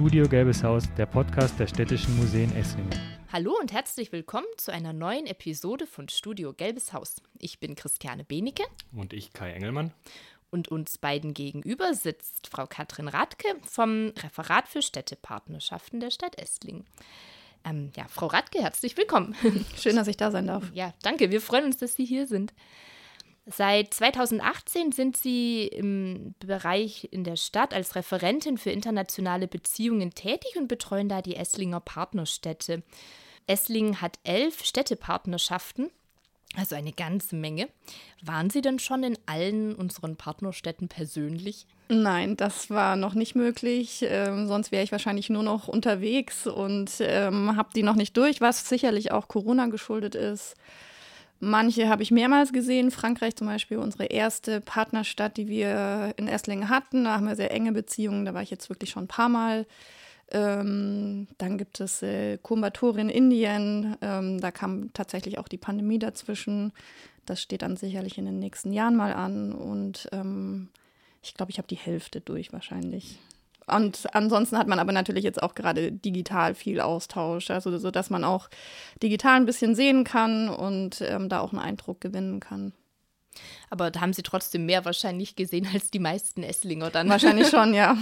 Studio Gelbes Haus, der Podcast der Städtischen Museen Esslingen. Hallo und herzlich willkommen zu einer neuen Episode von Studio Gelbes Haus. Ich bin Christiane Benecke. Und ich, Kai Engelmann. Und uns beiden gegenüber sitzt Frau Katrin Radke vom Referat für Städtepartnerschaften der Stadt Esslingen. Frau Radke, herzlich willkommen. Schön, dass ich da sein darf. Ja, danke. Wir freuen uns, dass Sie hier sind. Seit 2018 sind Sie im Bereich in der Stadt als Referentin für internationale Beziehungen tätig und betreuen da die Esslinger Partnerstädte. Esslingen hat 11 Städtepartnerschaften, also eine ganze Menge. Waren Sie denn schon in allen unseren Partnerstädten persönlich? Nein, das war noch nicht möglich. Sonst wäre ich wahrscheinlich nur noch unterwegs und habe die noch nicht durch, was sicherlich auch Corona geschuldet ist. Manche habe ich mehrmals gesehen. Frankreich zum Beispiel, unsere erste Partnerstadt, die wir in Esslingen hatten. Da haben wir sehr enge Beziehungen. Da war ich jetzt wirklich schon ein paar Mal. Dann gibt es Coimbatore in Indien. Da kam tatsächlich auch die Pandemie dazwischen. Das steht dann sicherlich in den nächsten Jahren mal an. Und ich glaube, ich habe die Hälfte durch wahrscheinlich. Und ansonsten hat man aber natürlich jetzt auch gerade digital viel Austausch, also so, dass man auch digital ein bisschen sehen kann und da auch einen Eindruck gewinnen kann. Aber da haben Sie trotzdem mehr wahrscheinlich gesehen als die meisten Esslinger dann. Wahrscheinlich schon, ja.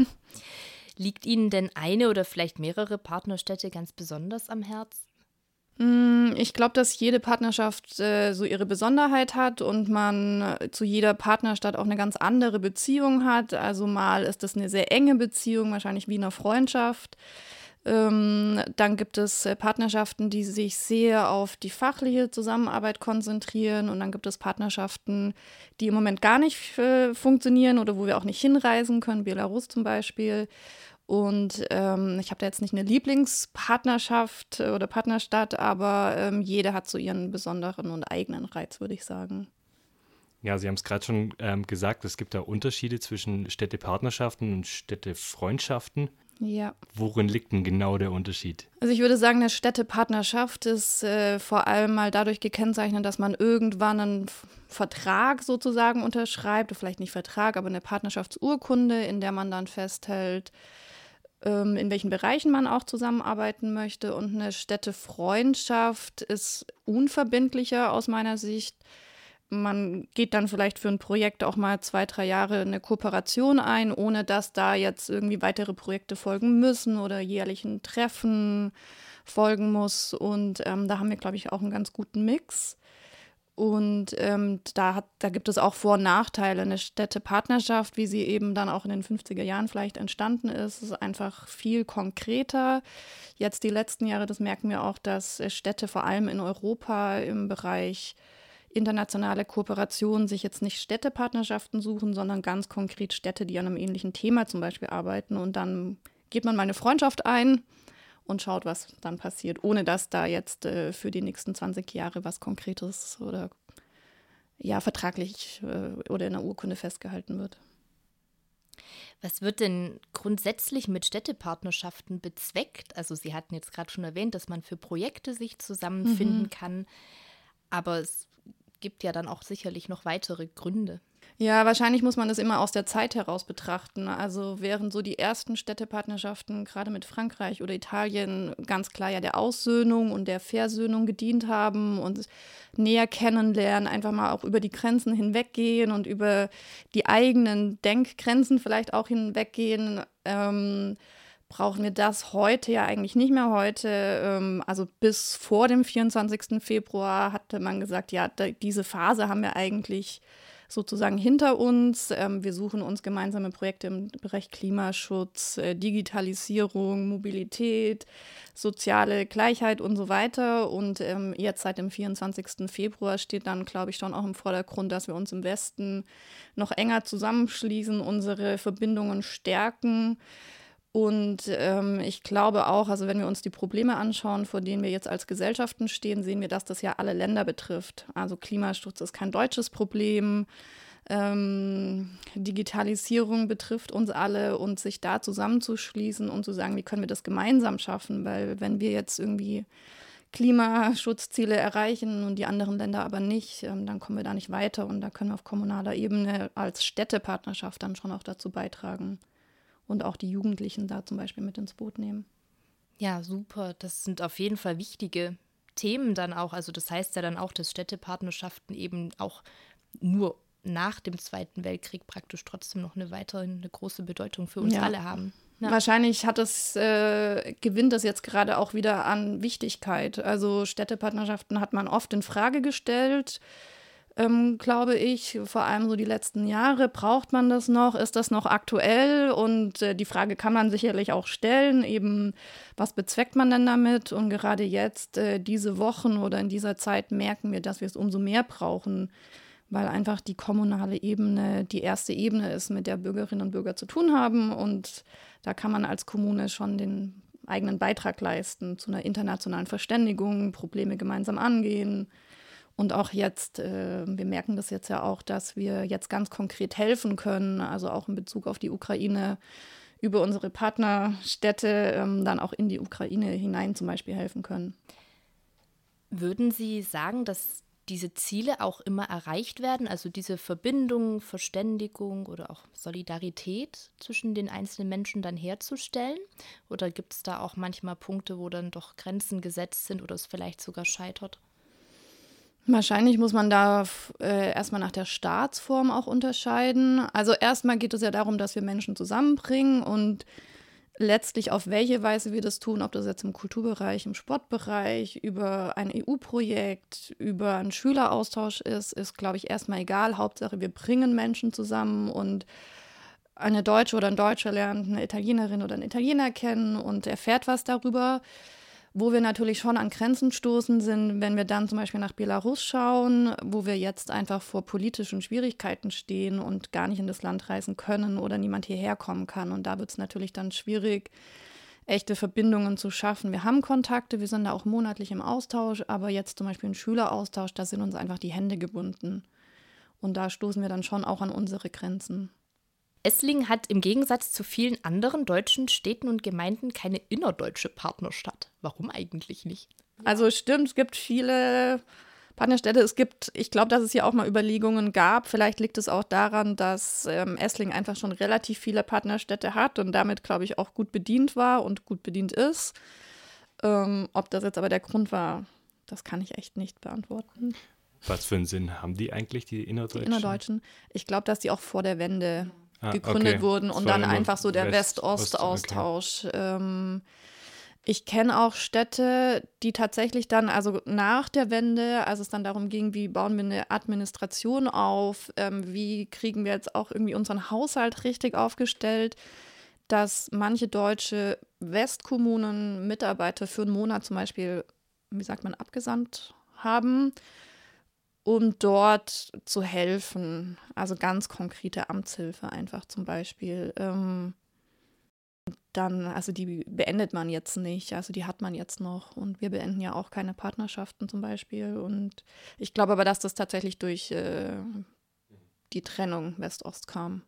Liegt Ihnen denn eine oder vielleicht mehrere Partnerstädte ganz besonders am Herzen? Ich glaube, dass jede Partnerschaft so ihre Besonderheit hat und man zu jeder Partnerstadt auch eine ganz andere Beziehung hat. Also mal ist das eine sehr enge Beziehung, wahrscheinlich wie eine Freundschaft. Dann gibt es Partnerschaften, die sich sehr auf die fachliche Zusammenarbeit konzentrieren. Und dann gibt es Partnerschaften, die im Moment gar nicht funktionieren oder wo wir auch nicht hinreisen können, Belarus zum Beispiel. Und ich habe da jetzt nicht eine Lieblingspartnerschaft oder Partnerstadt, aber jede hat so ihren besonderen und eigenen Reiz, würde ich sagen. Ja, Sie haben es gerade schon gesagt, es gibt da Unterschiede zwischen Städtepartnerschaften und Städtefreundschaften. Ja. Worin liegt denn genau der Unterschied? Also ich würde sagen, eine Städtepartnerschaft ist vor allem mal dadurch gekennzeichnet, dass man irgendwann einen Vertrag sozusagen unterschreibt, oder vielleicht nicht Vertrag, aber eine Partnerschaftsurkunde, in der man dann festhält, in welchen Bereichen man auch zusammenarbeiten möchte. Und eine Städtefreundschaft ist unverbindlicher aus meiner Sicht. Man geht dann vielleicht für ein Projekt auch mal 2-3 Jahre eine Kooperation ein, ohne dass da jetzt irgendwie weitere Projekte folgen müssen oder jährlichen Treffen folgen muss. Und da haben wir, glaube ich, auch einen ganz guten Mix. Und da gibt es auch Vor- und Nachteile. Eine Städtepartnerschaft, wie sie eben dann auch in den 50er Jahren vielleicht entstanden ist einfach viel konkreter. Jetzt die letzten Jahre, das merken wir auch, dass Städte vor allem in Europa im Bereich internationale Kooperation sich jetzt nicht Städtepartnerschaften suchen, sondern ganz konkret Städte, die an einem ähnlichen Thema zum Beispiel arbeiten. Und dann geht man mal eine Freundschaft ein und schaut, was dann passiert, ohne dass da jetzt für die nächsten 20 Jahre was Konkretes oder ja vertraglich oder in einer Urkunde festgehalten wird. Was wird denn grundsätzlich mit Städtepartnerschaften bezweckt? Also Sie hatten jetzt gerade schon erwähnt, dass man für Projekte sich zusammenfinden kann, aber es gibt ja dann auch sicherlich noch weitere Gründe. Ja, wahrscheinlich muss man das immer aus der Zeit heraus betrachten. Also während so die ersten Städtepartnerschaften gerade mit Frankreich oder Italien ganz klar ja der Aussöhnung und der Versöhnung gedient haben und näher kennenlernen, einfach mal auch über die Grenzen hinweggehen und über die eigenen Denkgrenzen vielleicht auch hinweggehen, brauchen wir das heute ja eigentlich nicht mehr. Heute, also bis vor dem 24. Februar hatte man gesagt, ja, diese Phase haben wir eigentlich sozusagen hinter uns. Wir suchen uns gemeinsame Projekte im Bereich Klimaschutz, Digitalisierung, Mobilität, soziale Gleichheit und so weiter. Und jetzt seit dem 24. Februar steht dann, glaube ich, schon auch im Vordergrund, dass wir uns im Westen noch enger zusammenschließen, unsere Verbindungen stärken. Und ich glaube auch, also wenn wir uns die Probleme anschauen, vor denen wir jetzt als Gesellschaften stehen, sehen wir, dass das ja alle Länder betrifft. Also Klimaschutz ist kein deutsches Problem, Digitalisierung betrifft uns alle und sich da zusammenzuschließen und zu sagen, wie können wir das gemeinsam schaffen, weil wenn wir jetzt irgendwie Klimaschutzziele erreichen und die anderen Länder aber nicht, dann kommen wir da nicht weiter und da können wir auf kommunaler Ebene als Städtepartnerschaft dann schon auch dazu beitragen. und auch die Jugendlichen da zum Beispiel mit ins Boot nehmen. Ja, super. Das sind auf jeden Fall wichtige Themen dann auch. Also das heißt ja dann auch, dass Städtepartnerschaften eben auch nur nach dem Zweiten Weltkrieg praktisch trotzdem noch eine große Bedeutung für uns alle haben. Ja. Wahrscheinlich gewinnt das jetzt gerade auch wieder an Wichtigkeit. Also Städtepartnerschaften hat man oft in Frage gestellt, glaube ich, vor allem so die letzten Jahre. Braucht man das noch? Ist das noch aktuell? Und die Frage kann man sicherlich auch stellen, eben, was bezweckt man denn damit? Und gerade jetzt, diese Wochen oder in dieser Zeit merken wir, dass wir es umso mehr brauchen, weil einfach die kommunale Ebene die erste Ebene ist, mit der Bürgerinnen und Bürger zu tun haben. Und da kann man als Kommune schon den eigenen Beitrag leisten zu einer internationalen Verständigung, Probleme gemeinsam angehen. Und auch jetzt, wir merken das jetzt ja auch, dass wir jetzt ganz konkret helfen können, also auch in Bezug auf die Ukraine, über unsere Partnerstädte dann auch in die Ukraine hinein zum Beispiel helfen können. Würden Sie sagen, dass diese Ziele auch immer erreicht werden, also diese Verbindung, Verständigung oder auch Solidarität zwischen den einzelnen Menschen dann herzustellen? Oder gibt es da auch manchmal Punkte, wo dann doch Grenzen gesetzt sind oder es vielleicht sogar scheitert? Wahrscheinlich muss man da erstmal nach der Staatsform auch unterscheiden. Also erstmal geht es ja darum, dass wir Menschen zusammenbringen und letztlich auf welche Weise wir das tun, ob das jetzt im Kulturbereich, im Sportbereich, über ein EU-Projekt, über einen Schüleraustausch ist, glaube ich, erstmal egal. Hauptsache, wir bringen Menschen zusammen und eine Deutsche oder ein Deutscher lernt eine Italienerin oder einen Italiener kennen und erfährt was darüber. Wo wir natürlich schon an Grenzen stoßen sind, wenn wir dann zum Beispiel nach Belarus schauen, wo wir jetzt einfach vor politischen Schwierigkeiten stehen und gar nicht in das Land reisen können oder niemand hierher kommen kann. Und da wird es natürlich dann schwierig, echte Verbindungen zu schaffen. Wir haben Kontakte, wir sind da auch monatlich im Austausch, aber jetzt zum Beispiel ein Schüleraustausch, da sind uns einfach die Hände gebunden. Und da stoßen wir dann schon auch an unsere Grenzen. Esslingen hat im Gegensatz zu vielen anderen deutschen Städten und Gemeinden keine innerdeutsche Partnerstadt. Warum eigentlich nicht? Also stimmt, es gibt viele Partnerstädte. Ich glaube, dass es hier auch mal Überlegungen gab. Vielleicht liegt es auch daran, dass Esslingen einfach schon relativ viele Partnerstädte hat und damit, glaube ich, auch gut bedient war und gut bedient ist. Ob das jetzt aber der Grund war, das kann ich echt nicht beantworten. Was für einen Sinn haben die eigentlich, die Innerdeutschen? Die Innerdeutschen. Ich glaube, dass die auch vor der Wende gegründet wurden und dann einfach so der West-Ost-Austausch. Okay. Ich kenne auch Städte, die tatsächlich dann, also nach der Wende, als es dann darum ging, wie bauen wir eine Administration auf, wie kriegen wir jetzt auch irgendwie unseren Haushalt richtig aufgestellt, dass manche deutsche Westkommunen Mitarbeiter für einen Monat zum Beispiel, wie sagt man, abgesandt haben, um dort zu helfen. Also ganz konkrete Amtshilfe einfach zum Beispiel. Dann, also die beendet man jetzt nicht, also die hat man jetzt noch. Und wir beenden ja auch keine Partnerschaften zum Beispiel. Und ich glaube aber, dass das tatsächlich durch die Trennung West-Ost kam.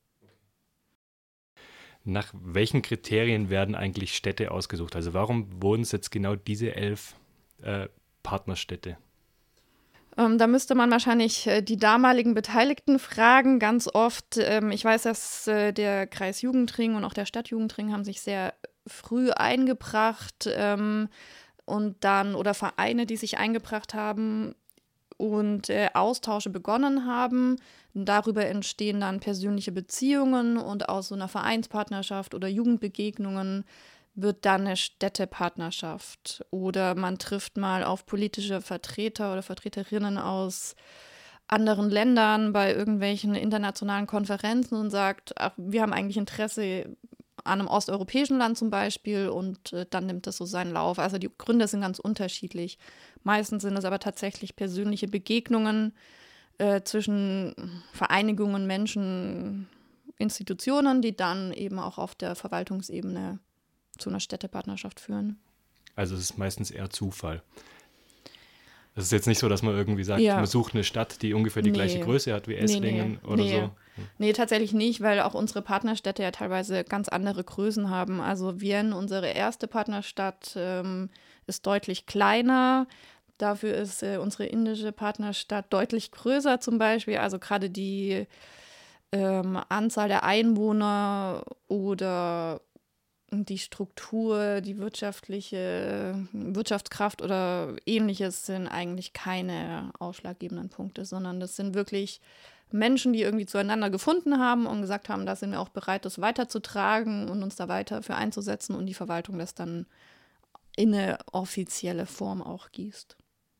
Nach welchen Kriterien werden eigentlich Städte ausgesucht? Also warum wurden es jetzt genau diese 11 Partnerstädte? Da müsste man wahrscheinlich die damaligen Beteiligten fragen, ganz oft. Ich weiß, dass der Kreis Jugendring und auch der Stadt Jugendring haben sich sehr früh eingebracht und dann, oder Vereine, die sich eingebracht haben und Austausche begonnen haben. Darüber entstehen dann persönliche Beziehungen und aus so einer Vereinspartnerschaft oder Jugendbegegnungen wird dann eine Städtepartnerschaft oder man trifft mal auf politische Vertreter oder Vertreterinnen aus anderen Ländern bei irgendwelchen internationalen Konferenzen und sagt, ach, wir haben eigentlich Interesse an einem osteuropäischen Land zum Beispiel und dann nimmt das so seinen Lauf. Also die Gründe sind ganz unterschiedlich. Meistens sind es aber tatsächlich persönliche Begegnungen zwischen Vereinigungen, Menschen, Institutionen, die dann eben auch auf der Verwaltungsebene zu einer Städtepartnerschaft führen. Also es ist meistens eher Zufall. Es ist jetzt nicht so, dass man irgendwie sagt, man sucht eine Stadt, die ungefähr die gleiche Größe hat wie Esslingen oder so. Nee, tatsächlich nicht, weil auch unsere Partnerstädte ja teilweise ganz andere Größen haben. Also Vienne, unsere erste Partnerstadt, ist deutlich kleiner. Dafür ist unsere indische Partnerstadt deutlich größer zum Beispiel. Also gerade die Anzahl der Einwohner oder die Struktur, die Wirtschaftskraft oder Ähnliches sind eigentlich keine ausschlaggebenden Punkte, sondern das sind wirklich Menschen, die irgendwie zueinander gefunden haben und gesagt haben, da sind wir auch bereit, das weiterzutragen und uns da weiter für einzusetzen und die Verwaltung das dann in eine offizielle Form auch gießt.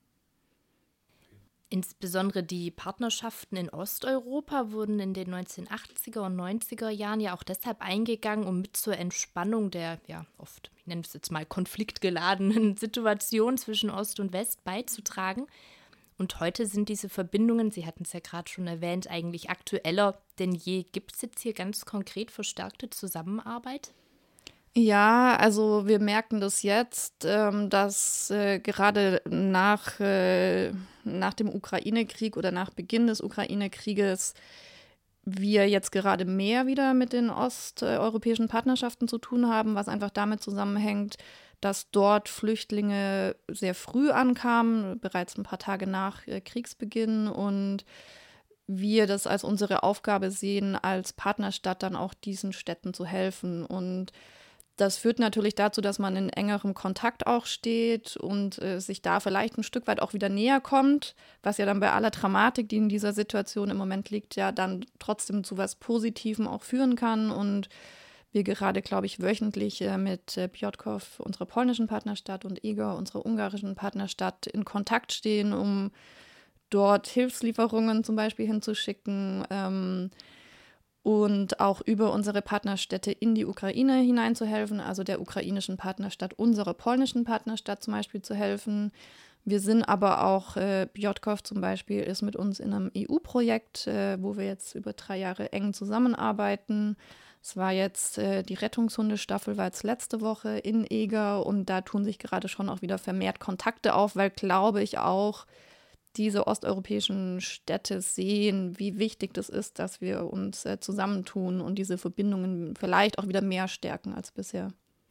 Insbesondere die Partnerschaften in Osteuropa wurden in den 1980er und 90er Jahren ja auch deshalb eingegangen, um mit zur Entspannung der ja oft, ich nenne es jetzt mal, konfliktgeladenen Situation zwischen Ost und West beizutragen. Und heute sind diese Verbindungen, Sie hatten es ja gerade schon erwähnt, eigentlich aktueller denn je. Gibt es jetzt hier ganz konkret verstärkte Zusammenarbeit? Ja, also wir merken das jetzt, dass gerade nach dem Ukraine-Krieg oder nach Beginn des Ukraine-Krieges wir jetzt gerade mehr wieder mit den osteuropäischen Partnerschaften zu tun haben, was einfach damit zusammenhängt, dass dort Flüchtlinge sehr früh ankamen, bereits ein paar Tage nach Kriegsbeginn, und wir das als unsere Aufgabe sehen, als Partnerstadt dann auch diesen Städten zu helfen. Und das führt natürlich dazu, dass man in engerem Kontakt auch steht und sich da vielleicht ein Stück weit auch wieder näher kommt, was ja dann bei aller Dramatik, die in dieser Situation im Moment liegt, ja dann trotzdem zu was Positivem auch führen kann. Und wir gerade, glaube ich, wöchentlich mit Piotrków, unserer polnischen Partnerstadt, und Eger, unserer ungarischen Partnerstadt, in Kontakt stehen, um dort Hilfslieferungen zum Beispiel hinzuschicken, und auch über unsere Partnerstädte in die Ukraine hineinzuhelfen, also der ukrainischen Partnerstadt, unserer polnischen Partnerstadt zum Beispiel zu helfen. Wir sind aber auch, Piotrków zum Beispiel ist mit uns in einem EU-Projekt, wo wir jetzt über 3 Jahre eng zusammenarbeiten. Es war jetzt die Rettungshundestaffel, war jetzt letzte Woche in Eger, und da tun sich gerade schon auch wieder vermehrt Kontakte auf, weil, glaube ich, auch diese osteuropäischen Städte sehen, wie wichtig das ist, dass wir uns zusammentun und diese Verbindungen vielleicht auch wieder mehr stärken als bisher.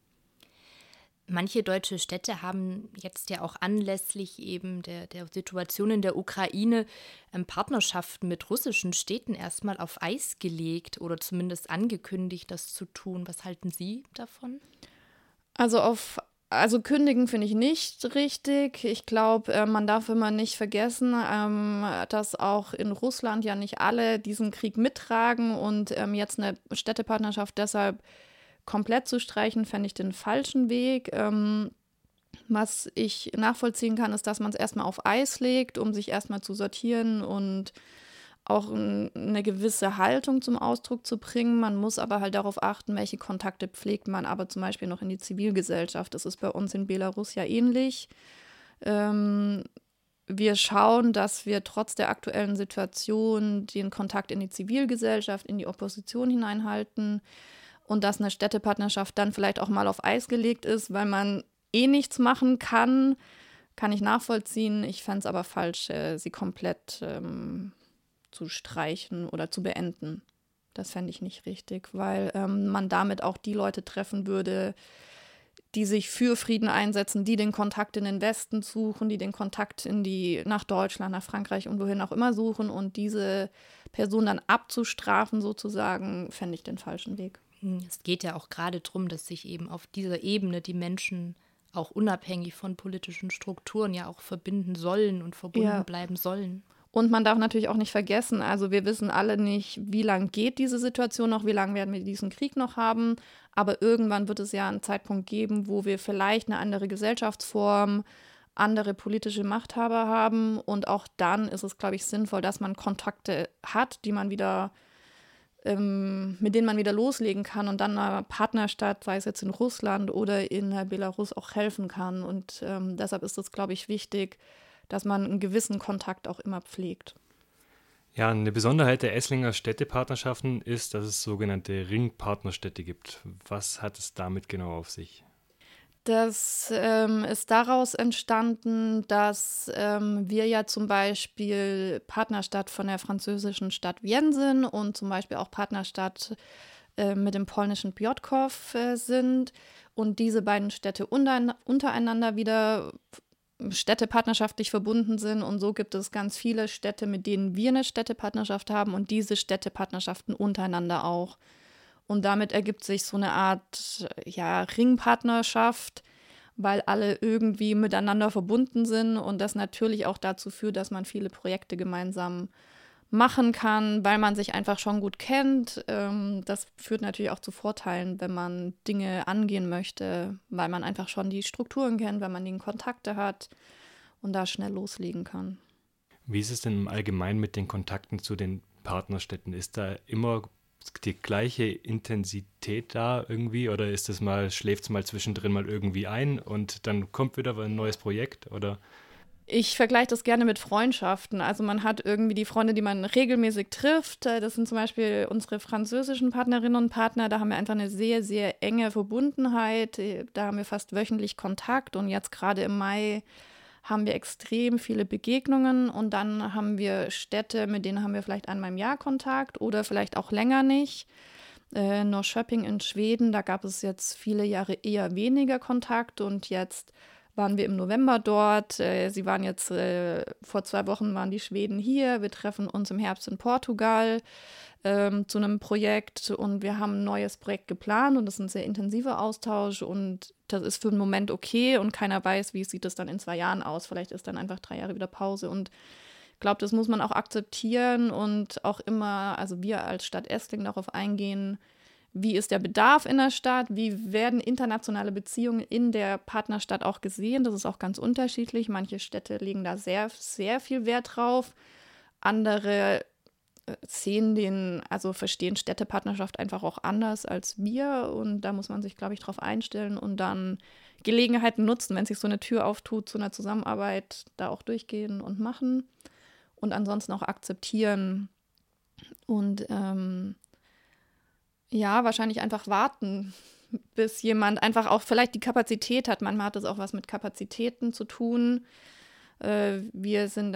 Manche deutsche Städte haben jetzt ja auch anlässlich eben der Situation in der Ukraine Partnerschaften mit russischen Städten erstmal auf Eis gelegt oder zumindest angekündigt, das zu tun. Was halten Sie davon? Also kündigen finde ich nicht richtig. Ich glaube, man darf immer nicht vergessen, dass auch in Russland ja nicht alle diesen Krieg mittragen, und jetzt eine Städtepartnerschaft deshalb komplett zu streichen, fände ich den falschen Weg. Was ich nachvollziehen kann, ist, dass man es erstmal auf Eis legt, um sich erstmal zu sortieren und auch eine gewisse Haltung zum Ausdruck zu bringen. Man muss aber halt darauf achten, welche Kontakte pflegt man aber zum Beispiel noch in die Zivilgesellschaft. Das ist bei uns in Belarus ja ähnlich. Wir schauen, dass wir trotz der aktuellen Situation den Kontakt in die Zivilgesellschaft, in die Opposition hineinhalten, und dass eine Städtepartnerschaft dann vielleicht auch mal auf Eis gelegt ist, weil man nichts machen kann ich nachvollziehen. Ich fände es aber falsch, sie komplett zu streichen oder zu beenden. Das fände ich nicht richtig, weil man damit auch die Leute treffen würde, die sich für Frieden einsetzen, die den Kontakt in den Westen suchen, die den Kontakt nach Deutschland, nach Frankreich und wohin auch immer suchen, und diese Person dann abzustrafen sozusagen, fände ich den falschen Weg. Es geht ja auch gerade darum, dass sich eben auf dieser Ebene die Menschen auch unabhängig von politischen Strukturen ja auch verbinden sollen und verbunden bleiben sollen. Und man darf natürlich auch nicht vergessen, also wir wissen alle nicht, wie lange geht diese Situation noch, wie lange werden wir diesen Krieg noch haben, aber irgendwann wird es ja einen Zeitpunkt geben, wo wir vielleicht eine andere Gesellschaftsform, andere politische Machthaber haben, und auch dann ist es, glaube ich, sinnvoll, dass man Kontakte hat, die man wieder mit denen man wieder loslegen kann und dann einer Partnerstadt, sei es jetzt in Russland oder in Belarus, auch helfen kann. Und deshalb ist es, glaube ich, wichtig, dass man einen gewissen Kontakt auch immer pflegt. Ja, eine Besonderheit der Esslinger Städtepartnerschaften ist, dass es sogenannte Ringpartnerstädte gibt. Was hat es damit genau auf sich? Das ist daraus entstanden, dass wir ja zum Beispiel Partnerstadt von der französischen Stadt Vienne sind und zum Beispiel auch Partnerstadt mit dem polnischen Piotrków sind, und diese beiden Städte untereinander wieder städtepartnerschaftlich verbunden sind. Und so gibt es ganz viele Städte, mit denen wir eine Städtepartnerschaft haben und diese Städtepartnerschaften untereinander auch. Und damit ergibt sich so eine Art Ringpartnerschaft, weil alle irgendwie miteinander verbunden sind und das natürlich auch dazu führt, dass man viele Projekte gemeinsam machen kann, weil man sich einfach schon gut kennt. Das führt natürlich auch zu Vorteilen, wenn man Dinge angehen möchte, weil man einfach schon die Strukturen kennt, weil man die Kontakte hat und da schnell loslegen kann. Wie ist es denn im Allgemeinen mit den Kontakten zu den Partnerstädten? Ist da immer die gleiche Intensität da irgendwie oder schläft es mal zwischendrin mal irgendwie ein und dann kommt wieder ein neues Projekt oder? Ich vergleiche das gerne mit Freundschaften. Also man hat irgendwie die Freunde, die man regelmäßig trifft. Das sind zum Beispiel unsere französischen Partnerinnen und Partner. Da haben wir einfach eine sehr, sehr enge Verbundenheit. Da haben wir fast wöchentlich Kontakt. Und jetzt gerade im Mai haben wir extrem viele Begegnungen. Und dann haben wir Städte, mit denen haben wir vielleicht einmal im Jahr Kontakt oder vielleicht auch länger nicht. Norrköping in Schweden, da gab es jetzt viele Jahre eher weniger Kontakt. Und jetzt waren wir im November dort. Sie waren jetzt, vor 2 Wochen waren die Schweden hier. Wir treffen uns im Herbst in Portugal zu einem Projekt und wir haben ein neues Projekt geplant und das ist ein sehr intensiver Austausch und das ist für einen Moment okay und keiner weiß, wie sieht es dann in 2 Jahren aus. Vielleicht ist dann einfach 3 Jahre wieder Pause und ich glaube, das muss man auch akzeptieren und auch immer, also wir als Stadt Esslingen darauf eingehen, wie ist der Bedarf in der Stadt? Wie werden internationale Beziehungen in der Partnerstadt auch gesehen? Das ist auch ganz unterschiedlich. Manche Städte legen da sehr, sehr viel Wert drauf. Andere verstehen Städtepartnerschaft einfach auch anders als wir. Und da muss man sich, glaube ich, drauf einstellen und dann Gelegenheiten nutzen, wenn sich so eine Tür auftut zu einer Zusammenarbeit, da auch durchgehen und machen. Und ansonsten auch akzeptieren und wahrscheinlich einfach warten, bis jemand einfach auch vielleicht die Kapazität hat. Manchmal hat das auch was mit Kapazitäten zu tun. Wir sind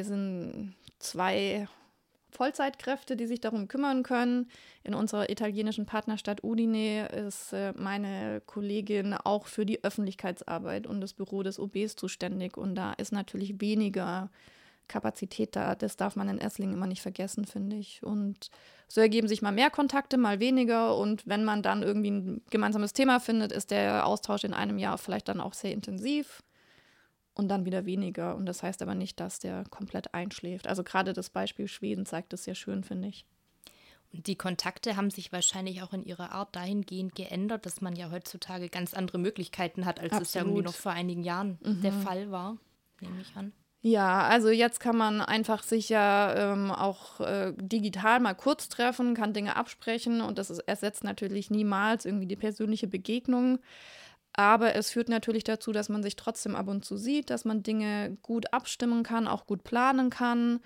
2 Vollzeitkräfte, die sich darum kümmern können. In unserer italienischen Partnerstadt Udine ist meine Kollegin auch für die Öffentlichkeitsarbeit und das Büro des OBs zuständig. Und da ist natürlich weniger Kapazität da. Das darf man in Esslingen immer nicht vergessen, finde ich. Und so ergeben sich mal mehr Kontakte, mal weniger. Und wenn man dann irgendwie ein gemeinsames Thema findet, ist der Austausch in einem Jahr vielleicht dann auch sehr intensiv und dann wieder weniger. Und das heißt aber nicht, dass der komplett einschläft. Also gerade das Beispiel Schweden zeigt das sehr schön, finde ich. Und die Kontakte haben sich wahrscheinlich auch in ihrer Art dahingehend geändert, dass man ja heutzutage ganz andere Möglichkeiten hat, als Absolut. es ja irgendwie noch vor einigen Jahren der Fall war, nehme ich an. Ja, also jetzt kann man einfach sich ja auch digital mal kurz treffen, kann Dinge absprechen und ersetzt natürlich niemals irgendwie die persönliche Begegnung. Aber es führt natürlich dazu, dass man sich trotzdem ab und zu sieht, dass man Dinge gut abstimmen kann, auch gut planen kann,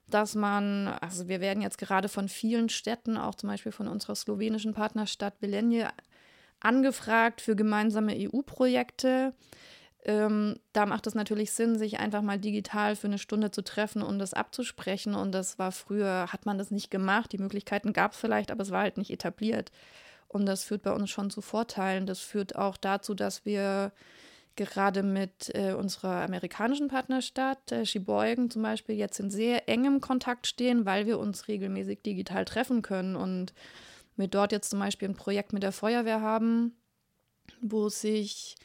also wir werden jetzt gerade von vielen Städten, auch zum Beispiel von unserer slowenischen Partnerstadt Velenje, angefragt für gemeinsame EU-Projekte. Da macht es natürlich Sinn, sich einfach mal digital für eine Stunde zu treffen und das abzusprechen. Und das war früher, hat man das nicht gemacht. Die Möglichkeiten gab es vielleicht, aber es war halt nicht etabliert. Und das führt bei uns schon zu Vorteilen. Das führt auch dazu, dass wir gerade mit unserer amerikanischen Partnerstadt, Sheboygan zum Beispiel, jetzt in sehr engem Kontakt stehen, weil wir uns regelmäßig digital treffen können. Und wir dort jetzt zum Beispiel ein Projekt mit der Feuerwehr haben, wo sich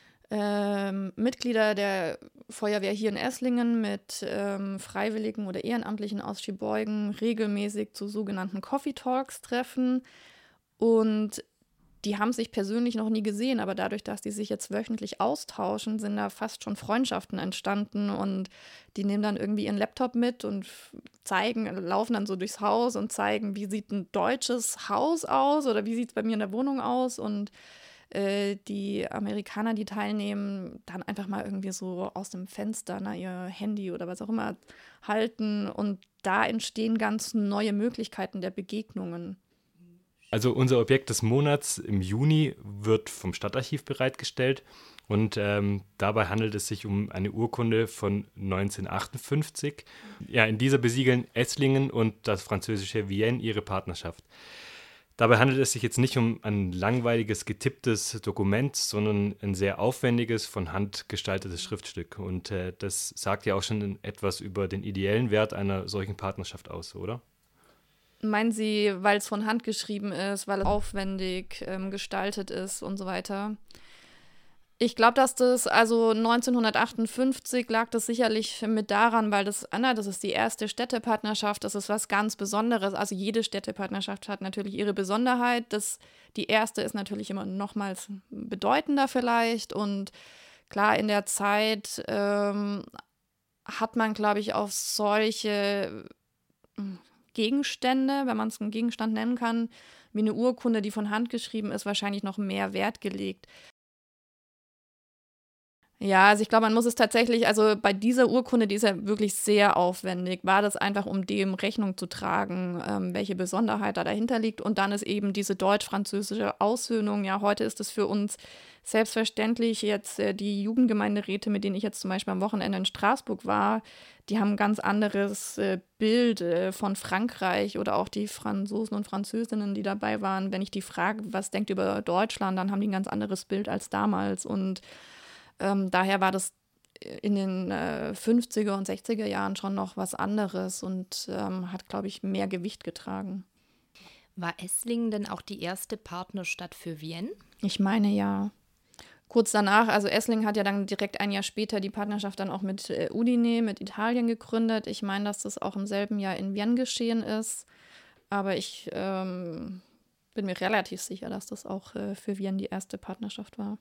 Mitglieder der Feuerwehr hier in Esslingen mit Freiwilligen oder Ehrenamtlichen aus Sheboygan regelmäßig zu sogenannten Coffee Talks treffen. Und die haben sich persönlich noch nie gesehen, aber dadurch, dass die sich jetzt wöchentlich austauschen, sind da fast schon Freundschaften entstanden und die nehmen dann irgendwie ihren Laptop mit und laufen dann so durchs Haus und zeigen, wie sieht ein deutsches Haus aus oder wie sieht es bei mir in der Wohnung aus und die Amerikaner, die teilnehmen, dann einfach mal irgendwie so aus dem Fenster ihr Handy oder was auch immer halten und da entstehen ganz neue Möglichkeiten der Begegnungen. Also unser Objekt des Monats im Juni wird vom Stadtarchiv bereitgestellt und dabei handelt es sich um eine Urkunde von 1958. Ja, in dieser besiegeln Esslingen und das französische Vienne ihre Partnerschaft. Dabei handelt es sich jetzt nicht um ein langweiliges, getipptes Dokument, sondern ein sehr aufwendiges, von Hand gestaltetes Schriftstück. Und das sagt ja auch schon etwas über den ideellen Wert einer solchen Partnerschaft aus, oder? Meinen Sie, weil es von Hand geschrieben ist, weil es aufwendig gestaltet ist und so weiter? Ich glaube, dass also 1958 lag das sicherlich mit daran, weil das ist die erste Städtepartnerschaft, das ist was ganz Besonderes. Also jede Städtepartnerschaft hat natürlich ihre Besonderheit. Die erste ist natürlich immer nochmals bedeutender vielleicht. Und klar, in der Zeit hat man, glaube ich, auf solche Gegenstände, wenn man es einen Gegenstand nennen kann, wie eine Urkunde, die von Hand geschrieben ist, wahrscheinlich noch mehr Wert gelegt. Ja, also ich glaube, man muss es tatsächlich, also bei dieser Urkunde, die ist ja wirklich sehr aufwendig, war das einfach, um dem Rechnung zu tragen, welche Besonderheit da dahinter liegt. Und dann ist eben diese deutsch-französische Aussöhnung, ja, heute ist es für uns selbstverständlich jetzt die Jugendgemeinderäte, mit denen ich jetzt zum Beispiel am Wochenende in Straßburg war, die haben ein ganz anderes Bild von Frankreich oder auch die Franzosen und Französinnen, die dabei waren. Wenn ich die frage, was denkt ihr über Deutschland, dann haben die ein ganz anderes Bild als damals. Und daher war das in den 50er und 60er Jahren schon noch was anderes und hat, glaube ich, mehr Gewicht getragen. War Esslingen denn auch die erste Partnerstadt für Vienne? Ich meine ja. Kurz danach, also Esslingen hat ja dann direkt ein Jahr später die Partnerschaft dann auch mit Udine, mit Italien gegründet. Ich meine, dass das auch im selben Jahr in Vienne geschehen ist. Aber ich bin mir relativ sicher, dass das auch für Vienne die erste Partnerschaft war.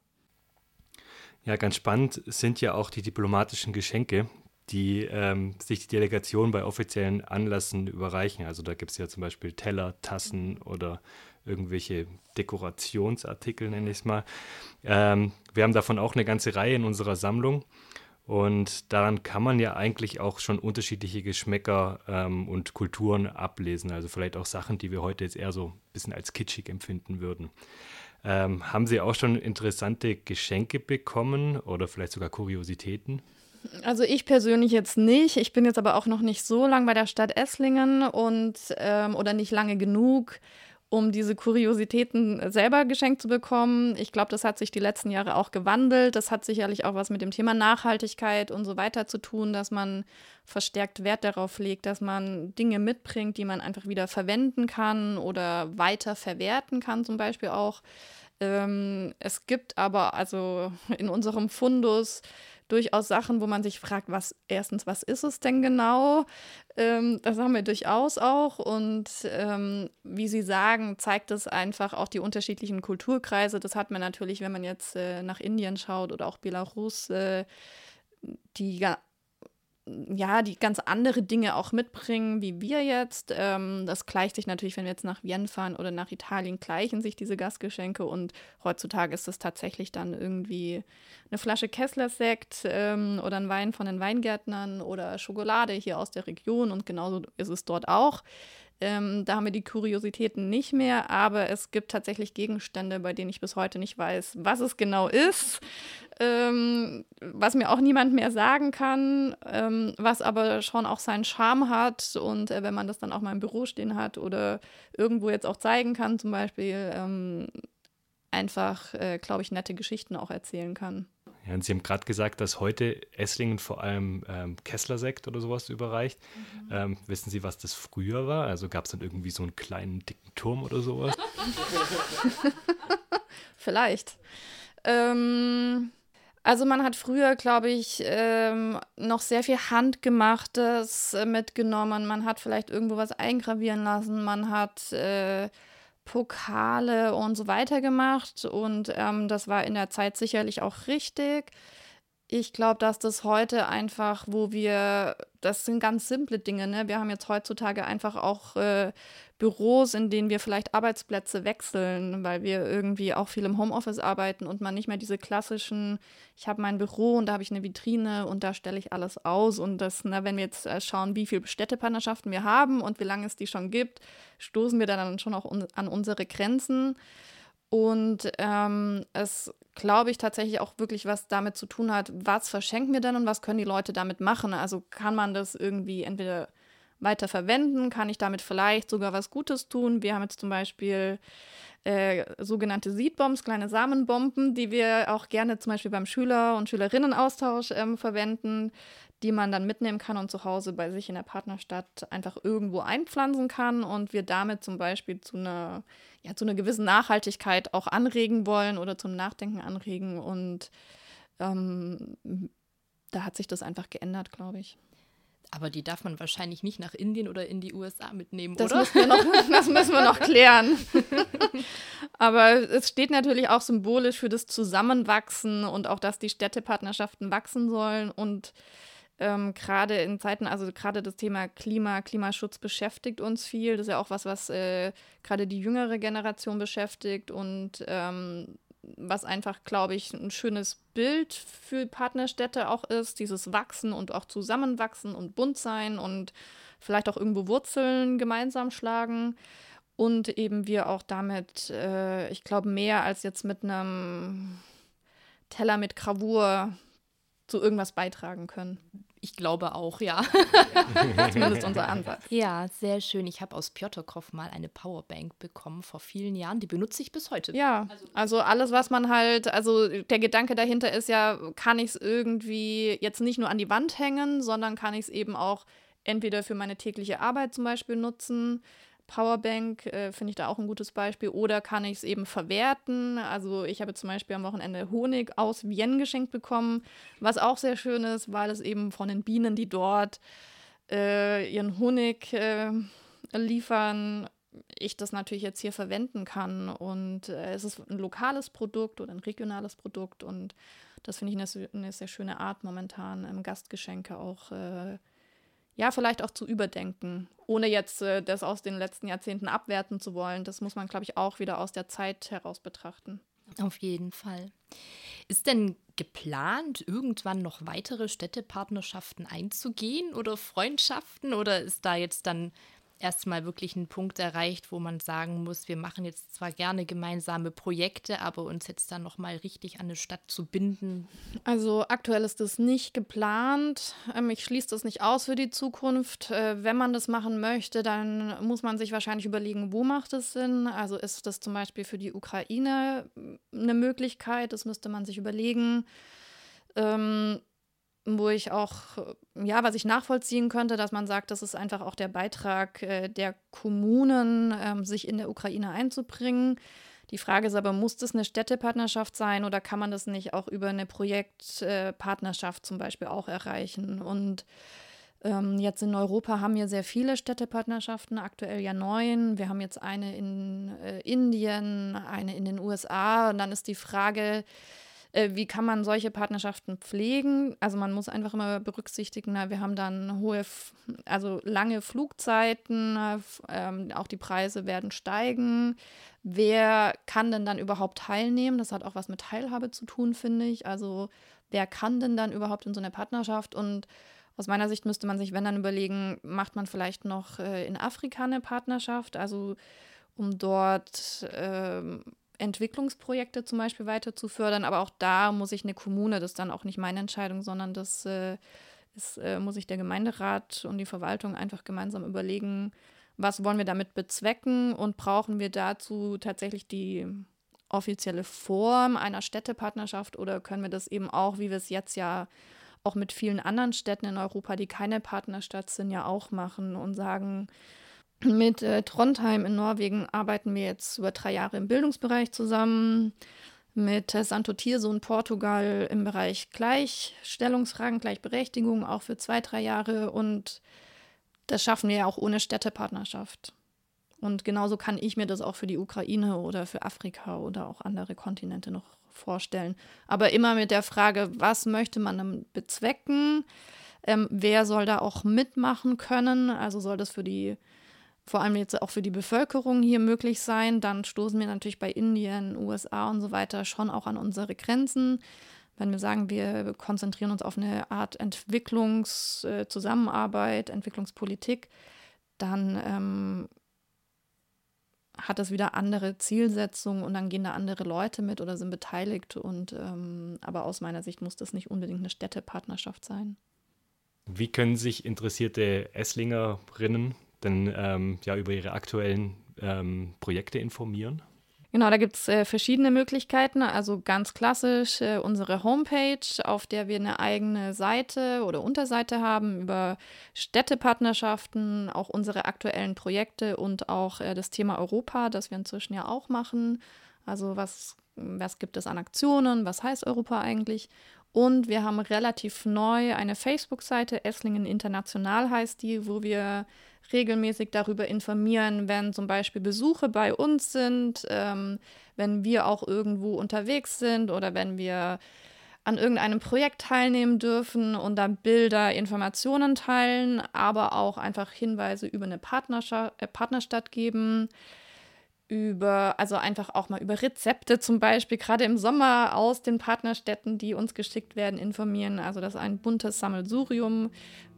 Ja, ganz spannend sind ja auch die diplomatischen Geschenke, die sich die Delegation bei offiziellen Anlässen überreichen. Also da gibt es ja zum Beispiel Teller, Tassen oder irgendwelche Dekorationsartikel, nenne ich es mal. Wir haben davon auch eine ganze Reihe in unserer Sammlung. Und daran kann man ja eigentlich auch schon unterschiedliche Geschmäcker und Kulturen ablesen. Also vielleicht auch Sachen, die wir heute jetzt eher so ein bisschen als kitschig empfinden würden. Haben Sie auch schon interessante Geschenke bekommen oder vielleicht sogar Kuriositäten? Also ich persönlich jetzt nicht. Ich bin jetzt aber auch noch nicht so lang bei der Stadt Esslingen und oder nicht lange genug, um diese Kuriositäten selber geschenkt zu bekommen. Ich glaube, das hat sich die letzten Jahre auch gewandelt. Das hat sicherlich auch was mit dem Thema Nachhaltigkeit und so weiter zu tun, dass man verstärkt Wert darauf legt, dass man Dinge mitbringt, die man einfach wieder verwenden kann oder weiter verwerten kann, zum Beispiel auch. Es gibt aber also in unserem Fundus durchaus Sachen, wo man sich fragt, was ist es denn genau? Das haben wir durchaus auch. Und wie Sie sagen, zeigt es einfach auch die unterschiedlichen Kulturkreise. Das hat man natürlich, wenn man jetzt nach Indien schaut oder auch Belarus, die ganz andere Dinge auch mitbringen, wie wir jetzt. Das gleicht sich natürlich, wenn wir jetzt nach Vienne fahren oder nach Italien, gleichen sich diese Gastgeschenke. Und heutzutage ist es tatsächlich dann irgendwie eine Flasche Kessler-Sekt oder ein Wein von den Weingärtnern oder Schokolade hier aus der Region. Und genauso ist es dort auch. Da haben wir die Kuriositäten nicht mehr, aber es gibt tatsächlich Gegenstände, bei denen ich bis heute nicht weiß, was es genau ist, was mir auch niemand mehr sagen kann, was aber schon auch seinen Charme hat und wenn man das dann auch mal im Büro stehen hat oder irgendwo jetzt auch zeigen kann, zum Beispiel einfach, glaube ich, nette Geschichten auch erzählen kann. Ja, und Sie haben gerade gesagt, dass heute Esslingen vor allem Kessler-Sekt oder sowas überreicht. Wissen Sie, was das früher war? Also gab es dann irgendwie so einen kleinen, dicken Turm oder sowas? Vielleicht. Also man hat früher, glaube ich, noch sehr viel Handgemachtes mitgenommen. Man hat vielleicht irgendwo was eingravieren lassen. Man hat Pokale und so weiter gemacht und das war in der Zeit sicherlich auch richtig. Ich glaube, dass das heute einfach, das sind ganz simple Dinge, ne? Wir haben jetzt heutzutage einfach auch Büros, in denen wir vielleicht Arbeitsplätze wechseln, weil wir irgendwie auch viel im Homeoffice arbeiten und man nicht mehr diese klassischen, ich habe mein Büro und da habe ich eine Vitrine und da stelle ich alles aus und wenn wir jetzt schauen, wie viele Städtepartnerschaften wir haben und wie lange es die schon gibt, stoßen wir dann schon auch an unsere Grenzen. Und es, glaube ich, tatsächlich auch wirklich was damit zu tun hat, was verschenken wir denn und was können die Leute damit machen? Also kann man das irgendwie entweder weiter verwenden? Kann ich damit vielleicht sogar was Gutes tun? Wir haben jetzt zum Beispiel sogenannte Seedbombs, kleine Samenbomben, die wir auch gerne zum Beispiel beim Schüler- und Schülerinnenaustausch verwenden, die man dann mitnehmen kann und zu Hause bei sich in der Partnerstadt einfach irgendwo einpflanzen kann und wir damit zum Beispiel zu einer gewissen Nachhaltigkeit auch anregen wollen oder zum Nachdenken anregen und da hat sich das einfach geändert, glaube ich. Aber die darf man wahrscheinlich nicht nach Indien oder in die USA mitnehmen, Das oder? das müssen wir noch klären. Aber es steht natürlich auch symbolisch für das Zusammenwachsen und auch, dass die Städtepartnerschaften wachsen sollen. Und gerade in Zeiten, also gerade das Thema Klimaschutz beschäftigt uns viel. Das ist ja auch was gerade die jüngere Generation beschäftigt und was einfach, glaube ich, ein schönes Bild für Partnerstädte auch ist, dieses Wachsen und auch Zusammenwachsen und bunt sein und vielleicht auch irgendwo Wurzeln gemeinsam schlagen und eben wir auch damit, ich glaube, mehr als jetzt mit einem Teller mit Gravur zu irgendwas beitragen können. Ich glaube auch, ja. Zumindest unser Ansatz. Ja, sehr schön. Ich habe aus Piotrkow mal eine Powerbank bekommen vor vielen Jahren. Die benutze ich bis heute. Ja, also alles, was man halt, also der Gedanke dahinter ist ja, kann ich es irgendwie jetzt nicht nur an die Wand hängen, sondern kann ich es eben auch entweder für meine tägliche Arbeit zum Beispiel nutzen. Powerbank finde ich da auch ein gutes Beispiel. Oder kann ich es eben verwerten? Also ich habe zum Beispiel am Wochenende Honig aus Vienne geschenkt bekommen, was auch sehr schön ist, weil es eben von den Bienen, die dort ihren Honig liefern, ich das natürlich jetzt hier verwenden kann. Und es ist ein lokales Produkt oder ein regionales Produkt. Und das finde ich eine sehr schöne Art momentan, Gastgeschenke auch vielleicht auch zu überdenken, ohne jetzt das aus den letzten Jahrzehnten abwerten zu wollen. Das muss man, glaube ich, auch wieder aus der Zeit heraus betrachten. Auf jeden Fall. Ist denn geplant, irgendwann noch weitere Städtepartnerschaften einzugehen oder Freundschaften? Oder ist da jetzt dann erstmal wirklich ein Punkt erreicht, wo man sagen muss, wir machen jetzt zwar gerne gemeinsame Projekte, aber uns jetzt dann nochmal richtig an eine Stadt zu binden? Also aktuell ist das nicht geplant. Ich schließe das nicht aus für die Zukunft. Wenn man das machen möchte, dann muss man sich wahrscheinlich überlegen, wo macht es Sinn? Also ist das zum Beispiel für die Ukraine eine Möglichkeit? Das müsste man sich überlegen. Wo ich auch, was ich nachvollziehen könnte, dass man sagt, das ist einfach auch der Beitrag der Kommunen, sich in der Ukraine einzubringen. Die Frage ist aber, muss das eine Städtepartnerschaft sein oder kann man das nicht auch über eine Projektpartnerschaft zum Beispiel auch erreichen? Und jetzt in Europa haben wir sehr viele Städtepartnerschaften, aktuell ja 9. Wir haben jetzt eine in Indien, eine in den USA und dann ist die Frage, wie kann man solche Partnerschaften pflegen? Also man muss einfach immer berücksichtigen, wir haben dann lange Flugzeiten, auch die Preise werden steigen. Wer kann denn dann überhaupt teilnehmen? Das hat auch was mit Teilhabe zu tun, finde ich. Also wer kann denn dann überhaupt in so einer Partnerschaft? Und aus meiner Sicht müsste man sich, wenn dann überlegen, macht man vielleicht noch in Afrika eine Partnerschaft, also um dort Entwicklungsprojekte zum Beispiel weiter zu fördern, aber auch da muss sich eine Kommune, das ist dann auch nicht meine Entscheidung, sondern das muss sich der Gemeinderat und die Verwaltung einfach gemeinsam überlegen, was wollen wir damit bezwecken und brauchen wir dazu tatsächlich die offizielle Form einer Städtepartnerschaft oder können wir das eben auch, wie wir es jetzt ja auch mit vielen anderen Städten in Europa, die keine Partnerstadt sind, ja auch machen und sagen, mit Trondheim in Norwegen arbeiten wir jetzt über 3 Jahre im Bildungsbereich zusammen. Mit Santo Tirso in Portugal im Bereich Gleichstellungsfragen, Gleichberechtigung auch für 2, 3 Jahre. Und das schaffen wir ja auch ohne Städtepartnerschaft. Und genauso kann ich mir das auch für die Ukraine oder für Afrika oder auch andere Kontinente noch vorstellen. Aber immer mit der Frage, was möchte man damit bezwecken? Wer soll da auch mitmachen können? Also soll das vor allem jetzt auch für die Bevölkerung hier möglich sein, dann stoßen wir natürlich bei Indien, USA und so weiter schon auch an unsere Grenzen. Wenn wir sagen, wir konzentrieren uns auf eine Art Entwicklungszusammenarbeit, Entwicklungspolitik, dann hat das wieder andere Zielsetzungen und dann gehen da andere Leute mit oder sind beteiligt. Aber aus meiner Sicht muss das nicht unbedingt eine Städtepartnerschaft sein. Wie können sich interessierte Esslingerinnen denn über ihre aktuellen Projekte informieren? Genau, da gibt es verschiedene Möglichkeiten. Also ganz klassisch unsere Homepage, auf der wir eine eigene Seite oder Unterseite haben über Städtepartnerschaften, auch unsere aktuellen Projekte und auch das Thema Europa, das wir inzwischen ja auch machen. Also was gibt es an Aktionen, was heißt Europa eigentlich? Und wir haben relativ neu eine Facebook-Seite, Esslingen International heißt die, wo wir regelmäßig darüber informieren, wenn zum Beispiel Besuche bei uns sind, wenn wir auch irgendwo unterwegs sind oder wenn wir an irgendeinem Projekt teilnehmen dürfen und dann Bilder, Informationen teilen, aber auch einfach Hinweise über eine Partnerstadt geben, also einfach auch mal über Rezepte zum Beispiel, gerade im Sommer aus den Partnerstädten, die uns geschickt werden, informieren. Also das ist ein buntes Sammelsurium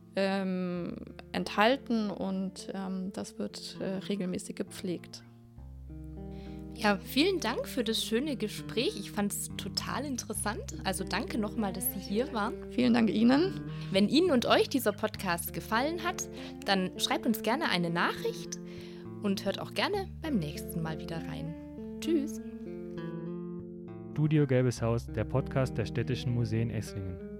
enthalten und das wird regelmäßig gepflegt. Ja, vielen Dank für das schöne Gespräch. Ich fand es total interessant. Also danke nochmal, dass Sie hier waren. Vielen Dank Ihnen. Wenn Ihnen und euch dieser Podcast gefallen hat, dann schreibt uns gerne eine Nachricht und hört auch gerne beim nächsten Mal wieder rein. Tschüss. Studio Gelbes Haus, der Podcast der Städtischen Museen Esslingen.